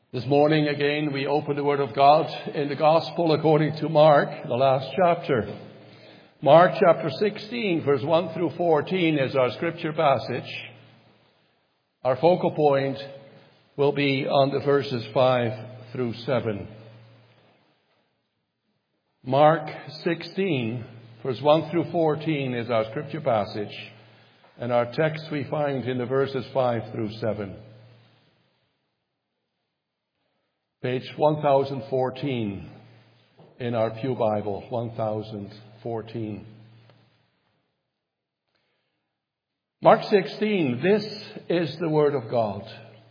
This morning again we open the Word of God in the Gospel according to Mark, the last chapter. Mark chapter 16, verse 1 through 14 is our scripture passage. Our focal point will be on the verses 5 through 7. Mark 16, verse 1 through 14 is our scripture passage, and our text we find in the verses 5 through 7. Page 1014 in our Pew Bible, 1014. Mark 16, this is the Word of God.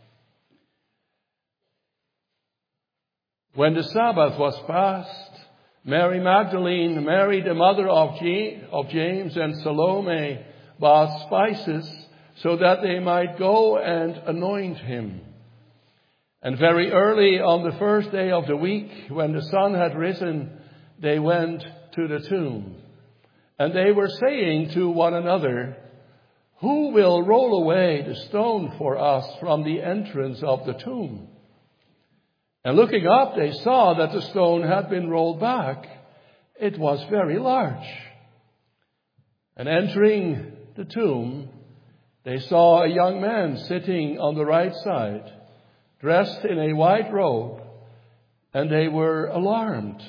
When the Sabbath was past, Mary Magdalene, Mary the mother of James, and Salome bought spices so that they might go and anoint him. And very early on the first day of the week, when the sun had risen, they went to the tomb. And they were saying to one another, "Who will roll away the stone for us from the entrance of the tomb?" And looking up, they saw that the stone had been rolled back. It was very large. And entering the tomb, they saw a young man sitting on the right side, dressed in a white robe, and they were alarmed.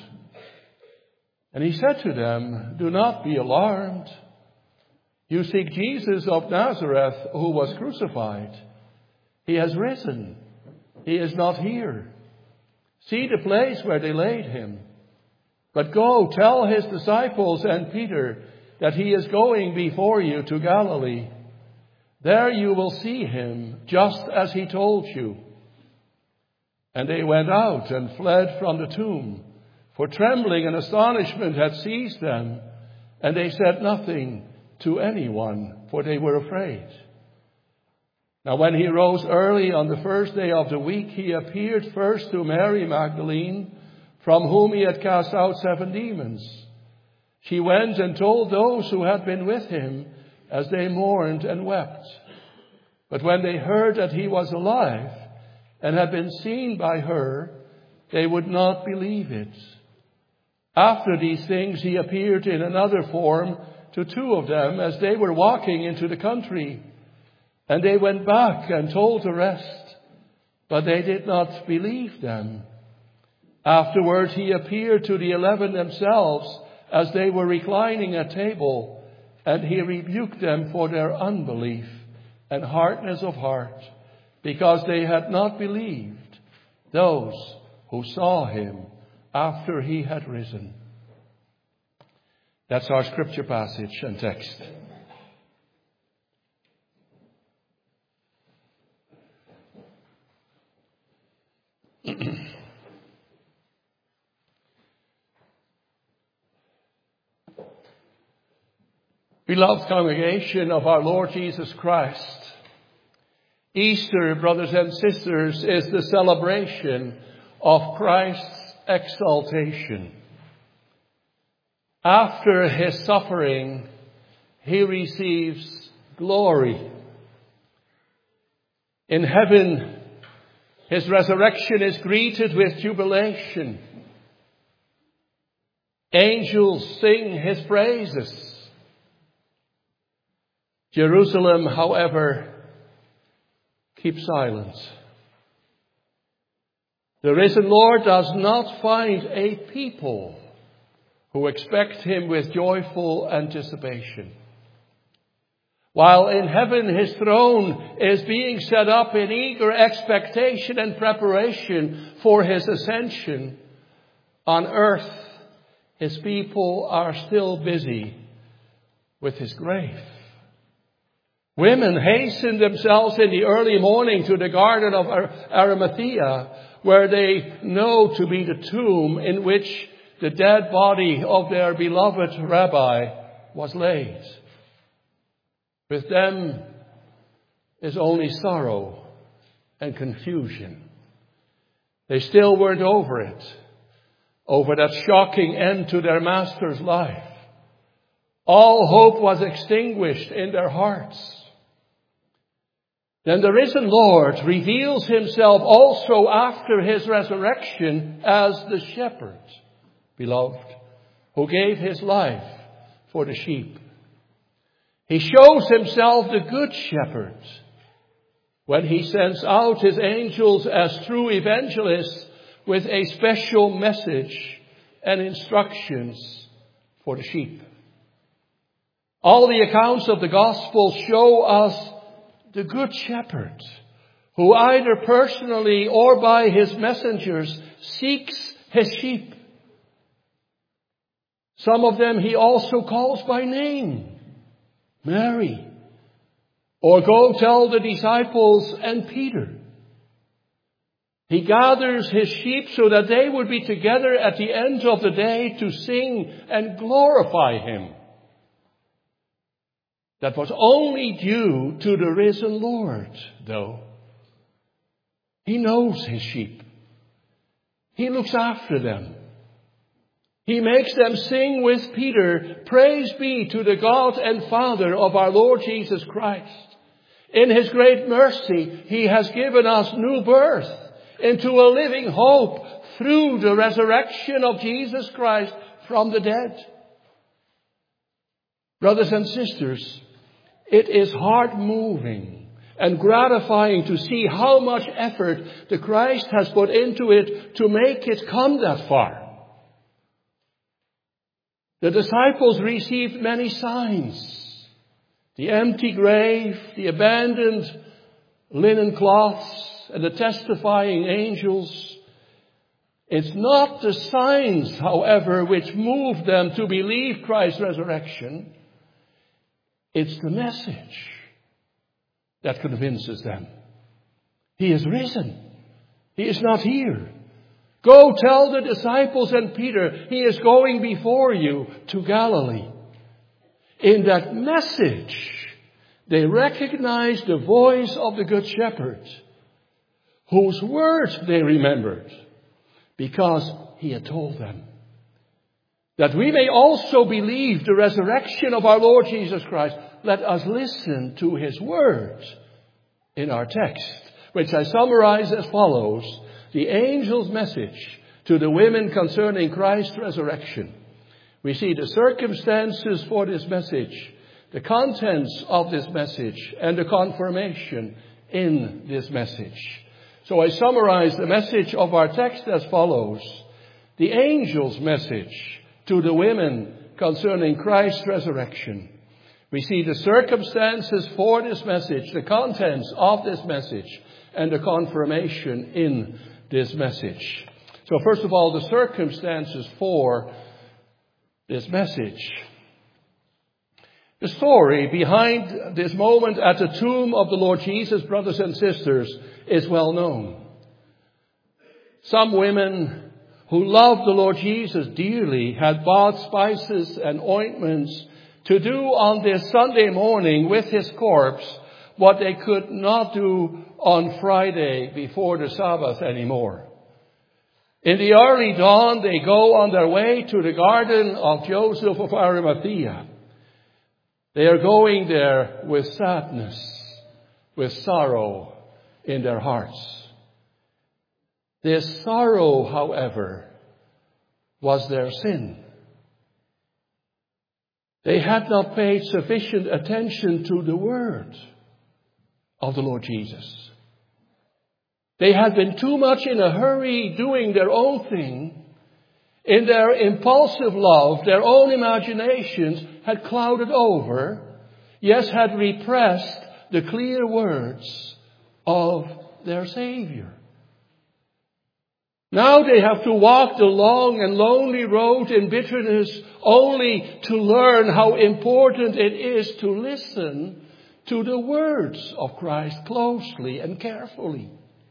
And he said to them, "Do not be alarmed. You seek Jesus of Nazareth, who was crucified. He has risen. He is not here. See the place where they laid him. But go tell his disciples and Peter that he is going before you to Galilee. There you will see him, just as he told you." And they went out and fled from the tomb, for trembling and astonishment had seized them, and they said nothing to anyone, for they were afraid. Now when he rose early on the first day of the week, he appeared first to Mary Magdalene, from whom he had cast out 7 demons. She went and told those who had been with him, as they mourned and wept. But when they heard that he was alive and had been seen by her, they would not believe it. After these things he appeared in another form to 2 of them as they were walking into the country. And they went back and told the rest, but they did not believe them. Afterwards he appeared to the 11 themselves as they were reclining at table, and he rebuked them for their unbelief and hardness of heart, because they had not believed those who saw him after he had risen. That's our scripture passage and text. Beloved congregation of our Lord Jesus Christ, Easter, brothers and sisters, is the celebration of Christ's exaltation. After his suffering, he receives glory. In heaven, his resurrection is greeted with jubilation. Angels sing his praises. Jerusalem, however, keep silent. The risen Lord does not find a people who expect him with joyful anticipation. While in heaven his throne is being set up in eager expectation and preparation for his ascension, on earth his people are still busy with his grave. Women hasten themselves in the early morning to the Garden of Arimathea, where they know to be the tomb in which the dead body of their beloved rabbi was laid. With them is only sorrow and confusion. They still weren't over it, over that shocking end to their master's life. All hope was extinguished in their hearts. Then the risen Lord reveals himself also after his resurrection as the shepherd, beloved, who gave his life for the sheep. He shows himself the good shepherd when he sends out his angels as true evangelists with a special message and instructions for the sheep. All the accounts of the gospel show us the good shepherd who either personally or by his messengers seeks his sheep. Some of them he also calls by name. Mary. Or go tell the disciples and Peter. He gathers his sheep so that they would be together at the end of the day to sing and glorify him. That was only due to the risen Lord, though. He knows his sheep. He looks after them. He makes them sing with Peter, "Praise be to the God and Father of our Lord Jesus Christ. In his great mercy, he has given us new birth into a living hope through the resurrection of Jesus Christ from the dead." Brothers and sisters, it is heart-moving and gratifying to see how much effort the Christ has put into it to make it come that far. The disciples received many signs. The empty grave, the abandoned linen cloths, and the testifying angels. It's not the signs, however, which move them to believe Christ's resurrection. It's the message that convinces them. He is risen. He is not here. Go tell the disciples and Peter, he is going before you to Galilee. In that message, they recognize the voice of the Good Shepherd, whose words they remembered, because he had told them. That we may also believe the resurrection of our Lord Jesus Christ, let us listen to his words in our text, which I summarize as follows. The angel's message to the women concerning Christ's resurrection. We see the circumstances for this message, the contents of this message, and the confirmation in this message. So I summarize the message of our text as follows. The angel's message to the women concerning Christ's resurrection. We see the circumstances for this message, the contents of this message, and the confirmation in this message. So first of all, the circumstances for this message. The story behind this moment at the tomb of the Lord Jesus, brothers and sisters, is well known. Some women who loved the Lord Jesus dearly had bought spices and ointments to do on this Sunday morning with his corpse what they could not do on Friday before the Sabbath anymore. In the early dawn, they go on their way to the garden of Joseph of Arimathea. They are going there with sadness, with sorrow in their hearts. This sorrow, however, was their sin. They had not paid sufficient attention to the word of the Lord Jesus. They had been too much in a hurry doing their own thing. In their impulsive love, their own imaginations had clouded over, yes, had repressed the clear words of their Savior. Now they have to walk the long and lonely road in bitterness only to learn how important it is to listen to the words of Christ closely and carefully.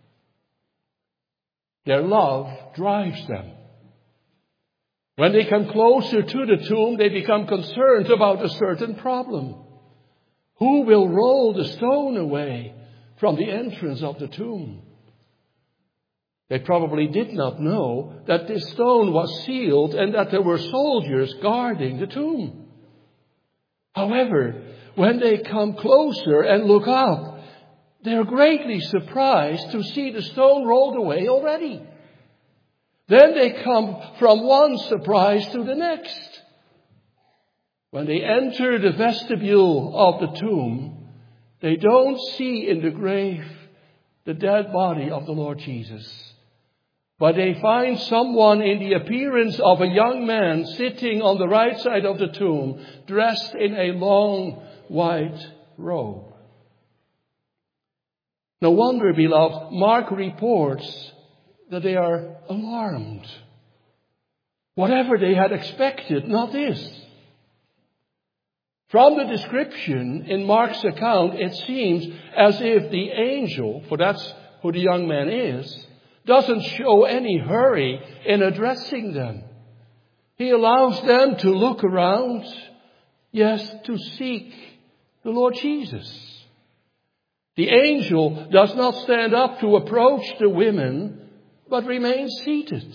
Their love drives them. When they come closer to the tomb, they become concerned about a certain problem. Who will roll the stone away from the entrance of the tomb? They probably did not know that this stone was sealed and that there were soldiers guarding the tomb. However, when they come closer and look up, they're greatly surprised to see the stone rolled away already. Then they come from one surprise to the next. When they enter the vestibule of the tomb, they don't see in the grave the dead body of the Lord Jesus. But they find someone in the appearance of a young man sitting on the right side of the tomb, dressed in a long white robe. No wonder, beloved, Mark reports that they are alarmed. Whatever they had expected, not this. From the description in Mark's account, it seems as if the angel, for that's who the young man is, doesn't show any hurry in addressing them. He allows them to look around, yes, to seek the Lord Jesus. The angel does not stand up to approach the women, but remains seated.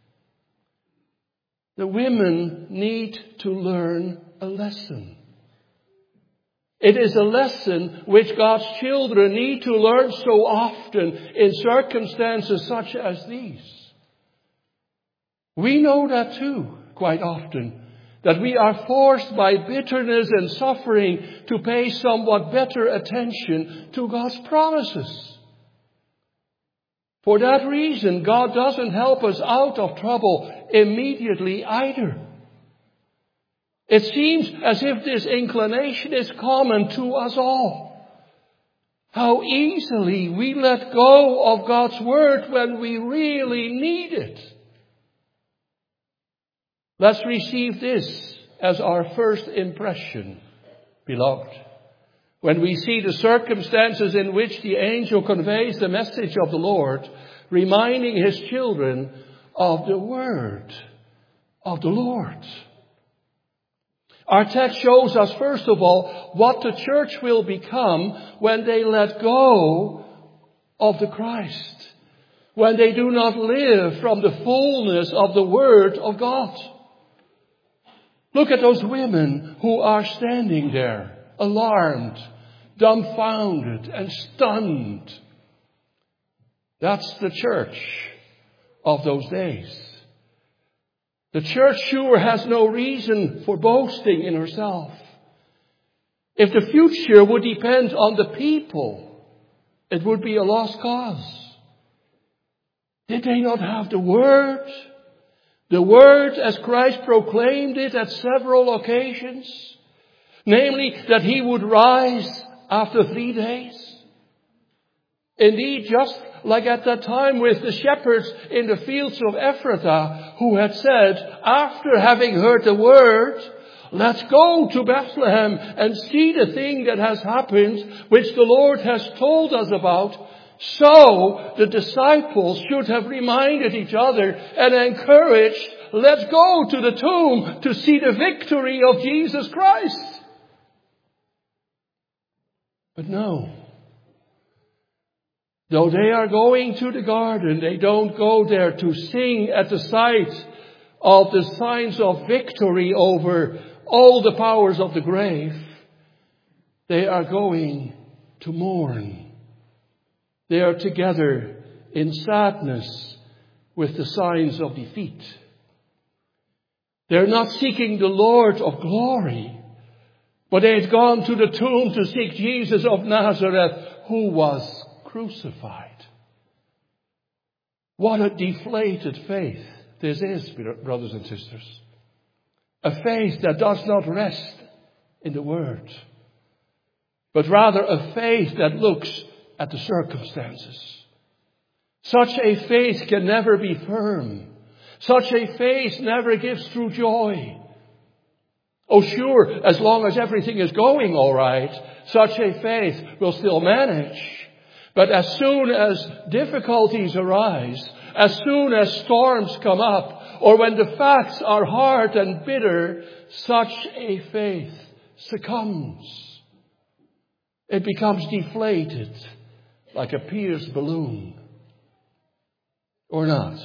The women need to learn a lesson. It is a lesson which God's children need to learn so often in circumstances such as these. We know that too, quite often, that we are forced by bitterness and suffering to pay somewhat better attention to God's promises. For that reason, God doesn't help us out of trouble immediately either. It seems as if this inclination is common to us all. How easily we let go of God's word when we really need it. Let's receive this as our first impression, beloved. When we see the circumstances in which the angel conveys the message of the Lord, reminding his children of the word of the Lord. Our text shows us, first of all, what the church will become when they let go of the Christ. When they do not live from the fullness of the Word of God. Look at those women who are standing there, alarmed, dumbfounded, and stunned. That's the church of those days. The church sure has no reason for boasting in herself. If the future would depend on the people, it would be a lost cause. Did they not have the Word? The Word as Christ proclaimed it at several occasions. Namely, that He would rise after 3 days. Indeed, just like at that time with the shepherds in the fields of Ephrathah, who had said, after having heard the word, let's go to Bethlehem and see the thing that has happened, which the Lord has told us about. So the disciples should have reminded each other and encouraged, let's go to the tomb to see the victory of Jesus Christ. But no. Though they are going to the garden, they don't go there to sing at the sight of the signs of victory over all the powers of the grave. They are going to mourn. They are together in sadness with the signs of defeat. They're not seeking the Lord of glory, but they had gone to the tomb to seek Jesus of Nazareth, who was crucified. What a deflated faith this is, brothers and sisters. A faith that does not rest in the Word, but rather a faith that looks at the circumstances. Such a faith can never be firm. Such a faith never gives true joy. Oh, sure, as long as everything is going all right, such a faith will still manage. But as soon as difficulties arise, as soon as storms come up, or when the facts are hard and bitter, such a faith succumbs. It becomes deflated like a pierced balloon. Or not.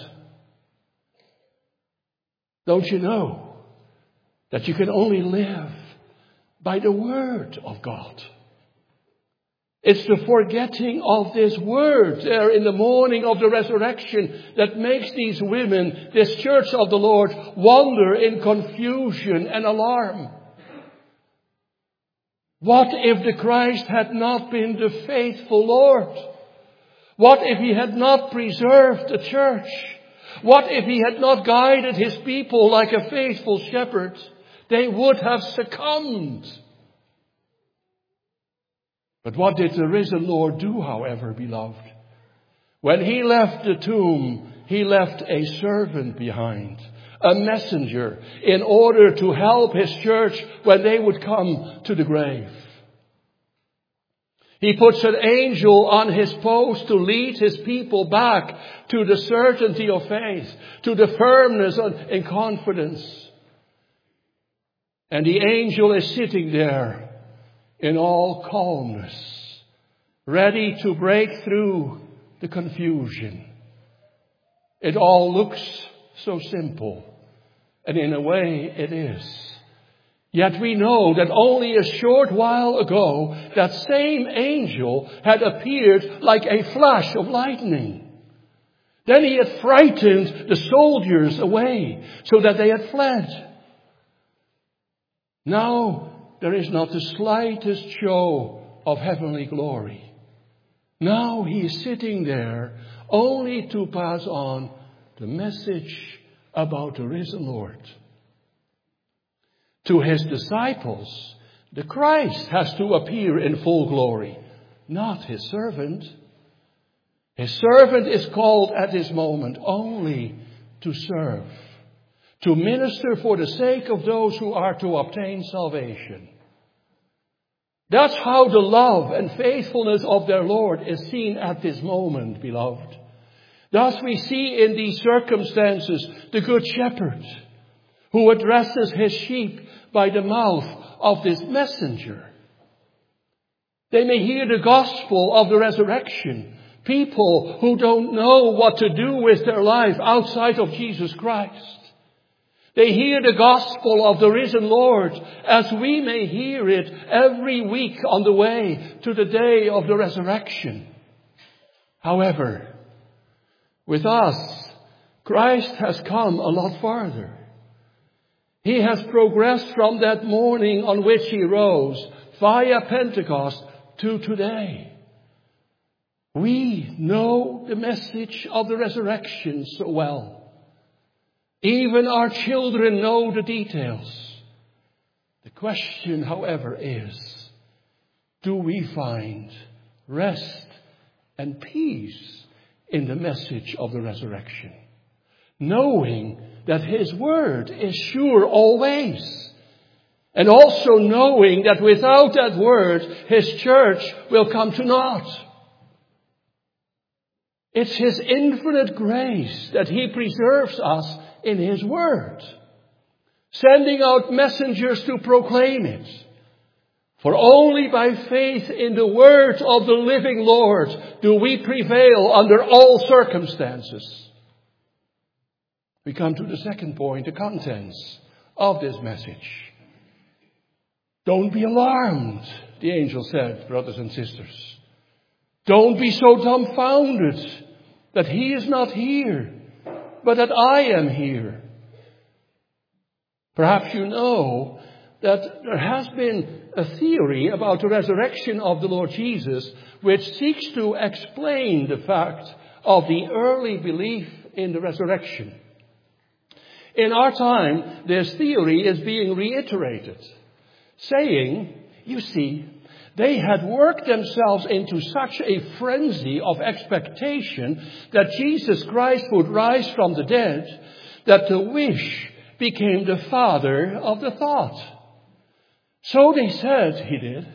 Don't you know that you can only live by the Word of God? It's the forgetting of this word there in the morning of the resurrection that makes these women, this church of the Lord, wander in confusion and alarm. What if the Christ had not been the faithful Lord? What if he had not preserved the church? What if he had not guided his people like a faithful shepherd? They would have succumbed. But what did the risen Lord do, however, beloved? When he left the tomb, he left a servant behind, a messenger, in order to help his church when they would come to the grave. He puts an angel on his post to lead his people back to the certainty of faith, to the firmness and confidence. And the angel is sitting there in all calmness, ready to break through the confusion. It all looks so simple, and in a way it is. Yet we know that only a short while ago, that same angel had appeared like a flash of lightning. Then he had frightened the soldiers away so that they had fled. Now there is not the slightest show of heavenly glory. Now he is sitting there only to pass on the message about the risen Lord. To his disciples, the Christ has to appear in full glory, not his servant. His servant is called at this moment only to serve, to minister for the sake of those who are to obtain salvation. That's how the love and faithfulness of their Lord is seen at this moment, beloved. Thus we see in these circumstances the Good Shepherd who addresses his sheep by the mouth of this messenger. They may hear the gospel of the resurrection. People who don't know what to do with their life outside of Jesus Christ. They hear the gospel of the risen Lord as we may hear it every week on the way to the day of the resurrection. However, with us, Christ has come a lot farther. He has progressed from that morning on which he rose via Pentecost to today. We know the message of the resurrection so well. Even our children know the details. The question, however, is, do we find rest and peace in the message of the resurrection? Knowing that his word is sure always. And also knowing that without that word, his church will come to naught. It's his infinite grace that he preserves us in his word, sending out messengers to proclaim it. For only by faith in the word of the living Lord do we prevail under all circumstances. We come to the second point, the contents of this message. Don't be alarmed, the angel said, brothers and sisters. Don't be so dumbfounded that he is not here, but that I am here. Perhaps you know that there has been a theory about the resurrection of the Lord Jesus which seeks to explain the fact of the early belief in the resurrection. In our time, this theory is being reiterated, saying, you see, they had worked themselves into such a frenzy of expectation that Jesus Christ would rise from the dead, that the wish became the father of the thought. So they said he did.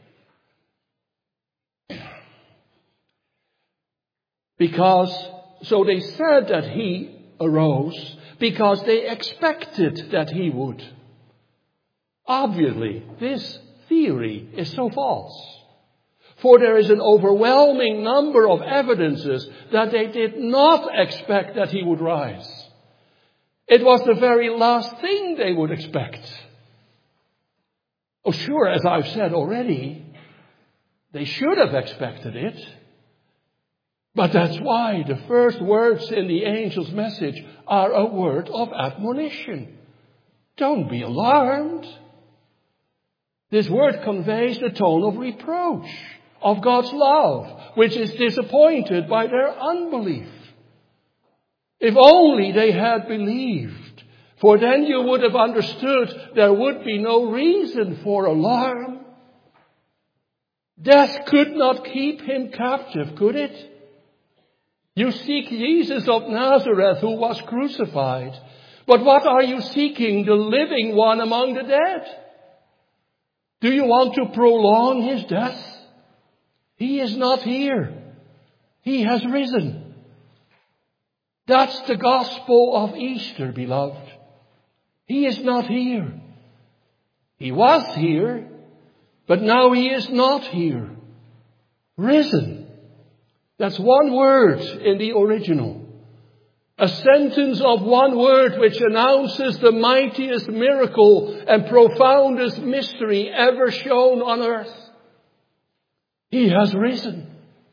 So they said that he arose because they expected that he would. Obviously, this theory is so false. For there is an overwhelming number of evidences that they did not expect that he would rise. It was the very last thing they would expect. Oh, sure, as I've said already, They should have expected it. But that's why the first words in the angel's message are a word of admonition. Don't be alarmed. This word conveys the tone of reproach of God's love, which is disappointed by their unbelief. If only they had believed, for then you would have understood there would be no reason for alarm. Death could not keep him captive, could it? You seek Jesus of Nazareth who was crucified. But what are you seeking? The living one among the dead. Do you want to prolong his death? He is not here. He has risen. That's the gospel of Easter, beloved. He is not here. He was here, but now he is not here. Risen. That's one word in the original. A sentence of one word which announces the mightiest miracle and profoundest mystery ever shown on earth. He has risen.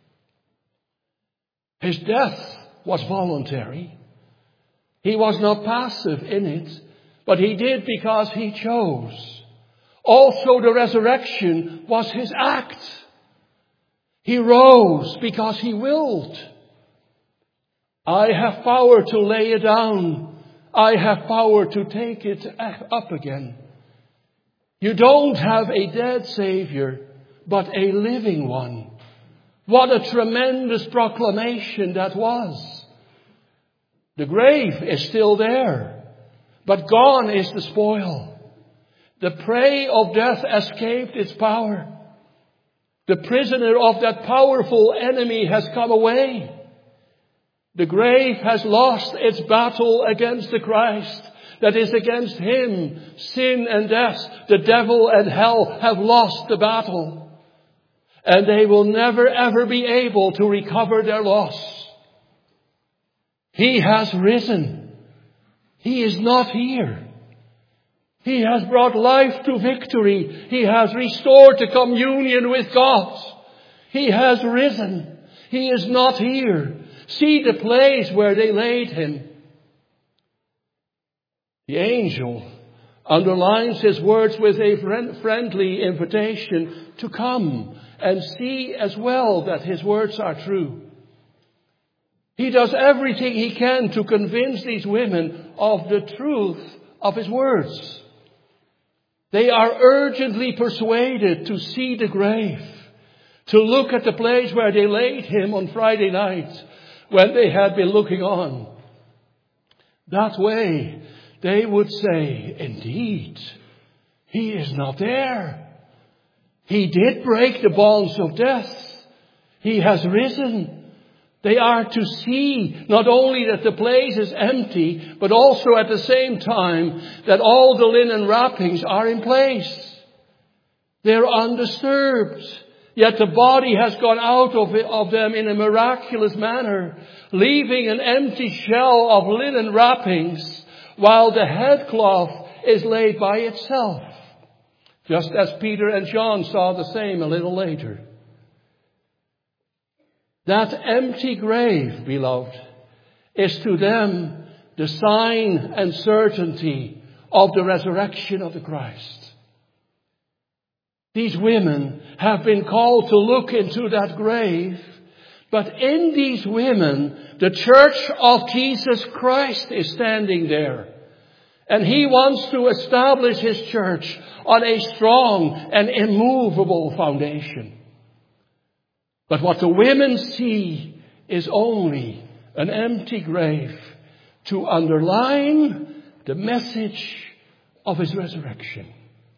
His death was voluntary. He was not passive in it, but he did because he chose. Also, the resurrection was his act. He rose because he willed. I have power to lay it down. I have power to take it up again. You don't have a dead Savior, but a living one. What a tremendous proclamation that was. The grave is still there, but gone is the spoil. The prey of death escaped its power. The prisoner of that powerful enemy has come away. The grave has lost its battle against the Christ. That is against him. Sin and death, the devil and hell have lost the battle. And they will never ever be able to recover their loss. He has risen. He is not here. He has brought life to victory. He has restored the communion with God. He has risen. He is not here. See the place where they laid him. The angel underlines his words with a friendly invitation to come and see as well that his words are true. He does everything he can to convince these women of the truth of his words. They are urgently persuaded to see the grave, to look at the place where they laid him on Friday night when they had been looking on. That way, they would say, indeed, he is not there. He did break the bonds of death. He has risen. They are to see not only that the place is empty, but also at the same time that all the linen wrappings are in place. They're undisturbed. Yet the body has gone out of them in a miraculous manner, leaving an empty shell of linen wrappings, while the headcloth is laid by itself. Just as Peter and John saw the same a little later. That empty grave, beloved, is to them the sign and certainty of the resurrection of the Christ. These women have been called to look into that grave, but in these women, the church of Jesus Christ is standing there. And he wants to establish his church on a strong and immovable foundation. But what the women see is only an empty grave to underline the message of his resurrection.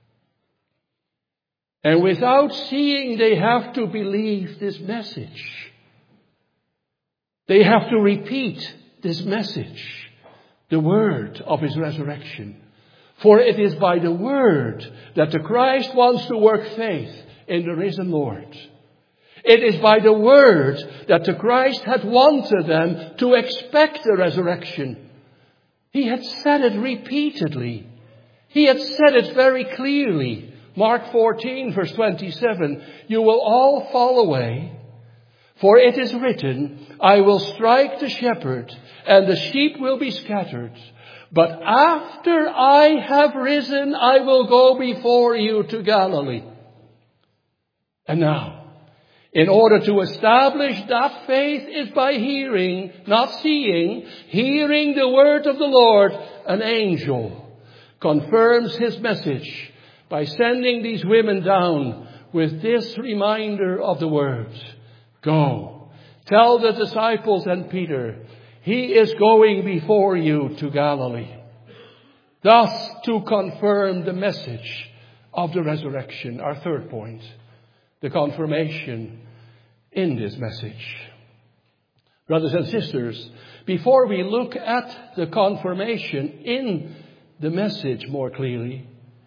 And without seeing, they have to believe this message. They have to repeat this message, the word of his resurrection. For it is by the word that the Christ wants to work faith in the risen Lord. It is by the word that the Christ had wanted them to expect the resurrection. He had said it repeatedly. He had said it very clearly. Mark 14, verse 27, you will all fall away, for it is written, I will strike the shepherd, and the sheep will be scattered. But after I have risen, I will go before you to Galilee. And now, in order to establish that faith is by hearing, not seeing, hearing the word of the Lord, an angel confirms his message by sending these women down with this reminder of the word. Go, tell the disciples and Peter, he is going before you to Galilee. Thus, to confirm the message of the resurrection. Our third point, the confirmation in this message. Brothers and sisters, before we look at the confirmation in the message more closely,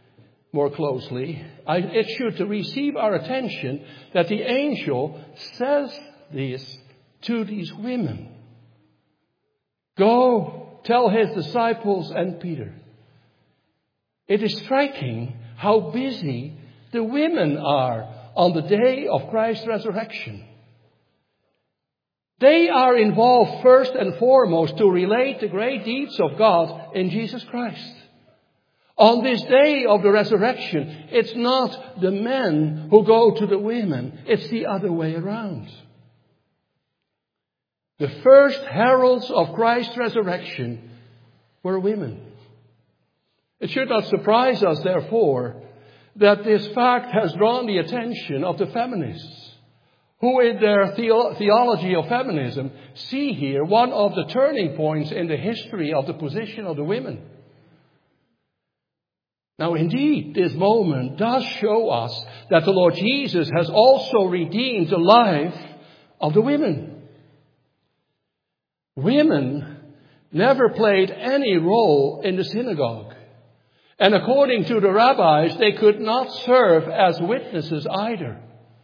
it should receive our attention that the angel says this to these women. Go, tell his disciples and Peter. It is striking how busy the women are on the day of Christ's resurrection. They are involved first and foremost to relate the great deeds of God in Jesus Christ. On this day of the resurrection, it's not the men who go to the women, it's the other way around. The first heralds of Christ's resurrection were women. It should not surprise us, therefore, that this fact has drawn the attention of the feminists, who in their theology of feminism see here one of the turning points in the history of the position of the women. Now, indeed, this moment does show us that the Lord Jesus has also redeemed the life of the women. Women never played any role in the synagogue. And according to the rabbis, they could not serve as witnesses either.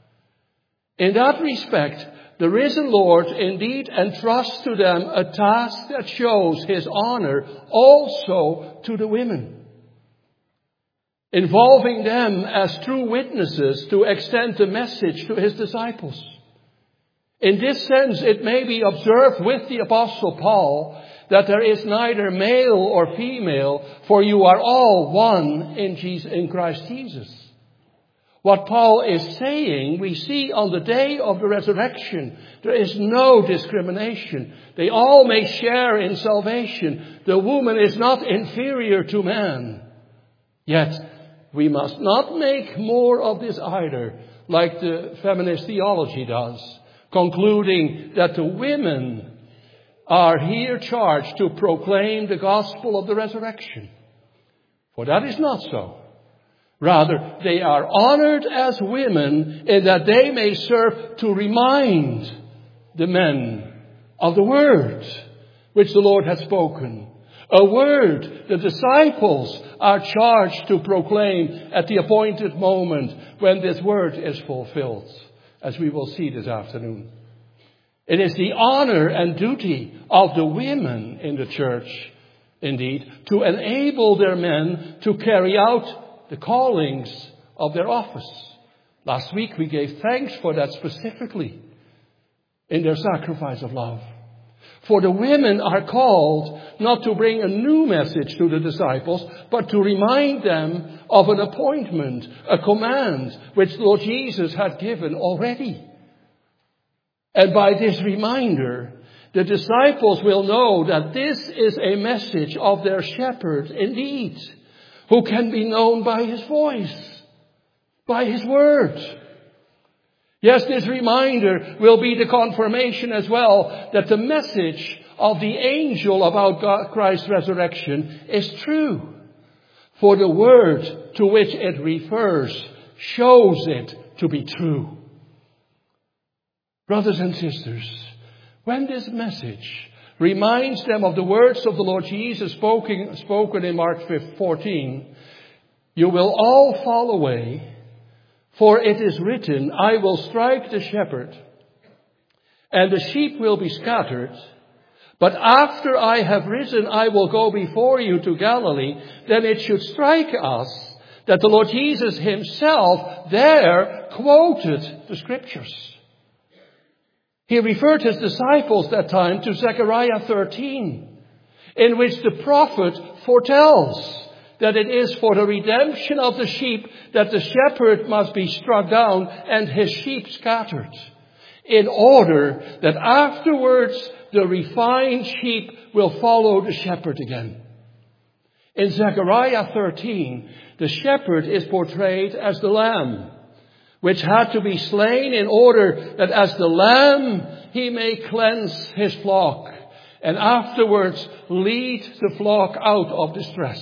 In that respect, the risen Lord indeed entrusts to them a task that shows his honor also to the women, involving them as true witnesses to extend the message to his disciples. In this sense, it may be observed with the Apostle Paul that there is neither male or female, for you are all one in Christ Jesus. What Paul is saying, we see on the day of the resurrection, there is no discrimination. They all may share in salvation. The woman is not inferior to man. Yet, we must not make more of this either, like the feminist theology does, concluding that the women are here charged to proclaim the gospel of the resurrection. For that is not so. Rather, they are honored as women in that they may serve to remind the men of the word which the Lord has spoken. A word the disciples are charged to proclaim at the appointed moment when this word is fulfilled, as we will see this afternoon. It is the honor and duty of the women in the church, indeed, to enable their men to carry out the callings of their office. Last week we gave thanks for that specifically in their sacrifice of love. For the women are called not to bring a new message to the disciples, but to remind them of an appointment, a command, which the Lord Jesus had given already. And by this reminder, the disciples will know that this is a message of their shepherd indeed, who can be known by his voice, by his word. Yes, this reminder will be the confirmation as well that the message of the angel about Christ's resurrection is true. For the word to which it refers shows it to be true. Brothers and sisters, when this message reminds them of the words of the Lord Jesus spoken in Mark 14, you will all fall away, for it is written, I will strike the shepherd, and the sheep will be scattered. But after I have risen, I will go before you to Galilee. Then it should strike us that the Lord Jesus himself there quoted the Scriptures. He referred his disciples that time to Zechariah 13, in which the prophet foretells that it is for the redemption of the sheep that the shepherd must be struck down and his sheep scattered, in order that afterwards the refined sheep will follow the shepherd again. In Zechariah 13, the shepherd is portrayed as the lamb, which had to be slain in order that as the lamb he may cleanse his flock and afterwards lead the flock out of distress.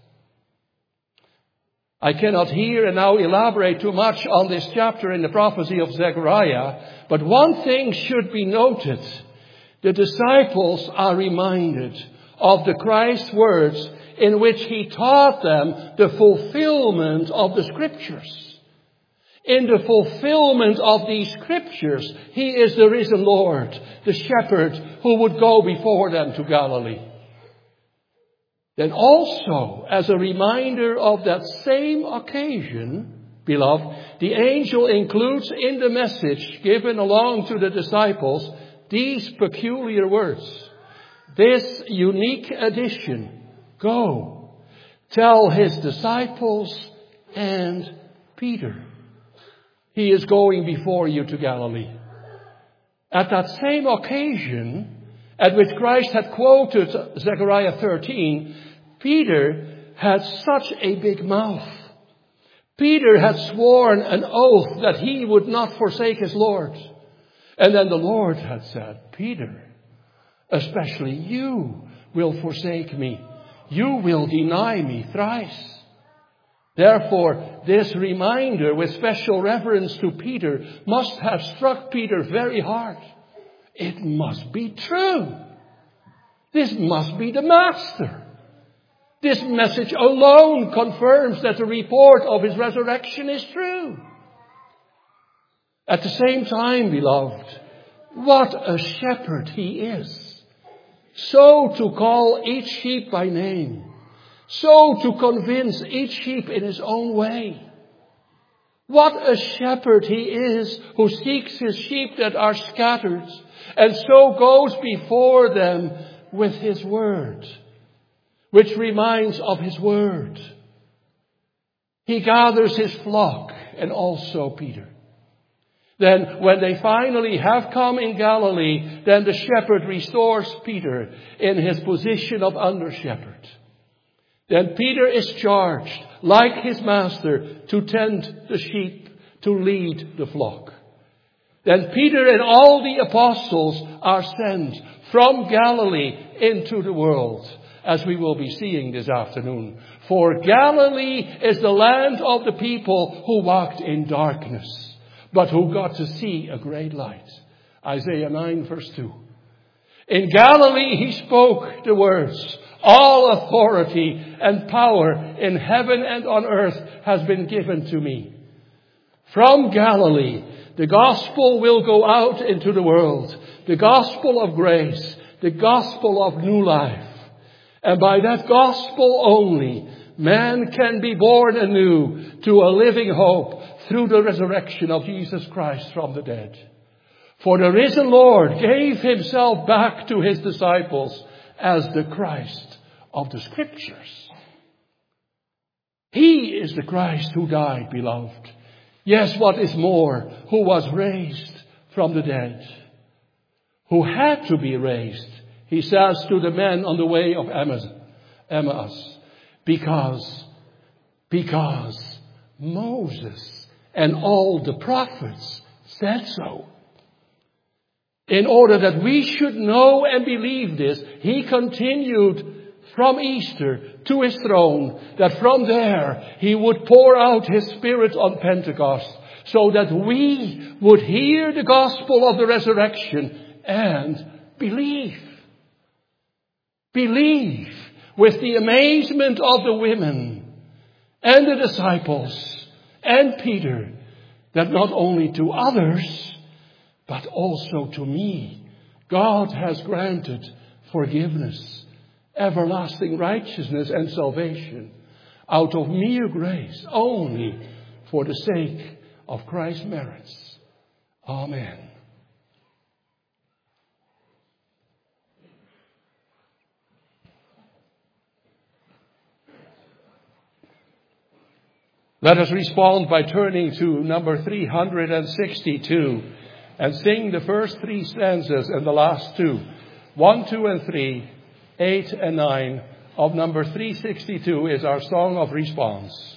I cannot here and now elaborate too much on this chapter in the prophecy of Zechariah, but one thing should be noted. The disciples are reminded of the Christ's words in which he taught them the fulfillment of the Scriptures. In the fulfillment of these Scriptures, he is the risen Lord, the shepherd who would go before them to Galilee. Then also, as a reminder of that same occasion, beloved, the angel includes in the message given along to the disciples these peculiar words. This unique addition, go, tell his disciples and Peter. He is going before you to Galilee. At that same occasion at which Christ had quoted Zechariah 13, Peter had such a big mouth. Peter had sworn an oath that he would not forsake his Lord. And then the Lord had said, Peter, especially you will forsake me. You will deny me thrice. Therefore, this reminder with special reverence to Peter must have struck Peter very hard. It must be true. This must be the Master. This message alone confirms that the report of his resurrection is true. At the same time, beloved, what a shepherd he is. So to call each sheep by name. So to convince each sheep in his own way. What a shepherd he is who seeks his sheep that are scattered and so goes before them with his word, which reminds of his word. He gathers his flock and also Peter. Then when they finally have come in Galilee, then the shepherd restores Peter in his position of under shepherd. Then Peter is charged, like his master, to tend the sheep, to lead the flock. Then Peter and all the apostles are sent from Galilee into the world, as we will be seeing this afternoon. For Galilee is the land of the people who walked in darkness, but who got to see a great light. Isaiah 9 verse 2. In Galilee he spoke the words, all authority and power in heaven and on earth has been given to me. From Galilee, the gospel will go out into the world. The gospel of grace, the gospel of new life. And by that gospel only, man can be born anew to a living hope through the resurrection of Jesus Christ from the dead. For the risen Lord gave himself back to his disciples as the Christ of the Scriptures. He is the Christ who died, beloved. Yes, what is more, who was raised from the dead. Who had to be raised, he says to the men on the way of Emmaus, because Moses and all the prophets said so. In order that we should know and believe this, he continued from Easter to his throne, that from there he would pour out his Spirit on Pentecost, so that we would hear the gospel of the resurrection and believe. Believe with the amazement of the women and the disciples and Peter, that not only to others, but also to me, God has granted forgiveness, everlasting righteousness and salvation. out of mere grace, only for the sake of Christ's merits. Amen. Let us respond by turning to number 362 and sing the first 3 stanzas and the last 2. 1, 2, and 3, 8 and 9 of number 362 is our song of response.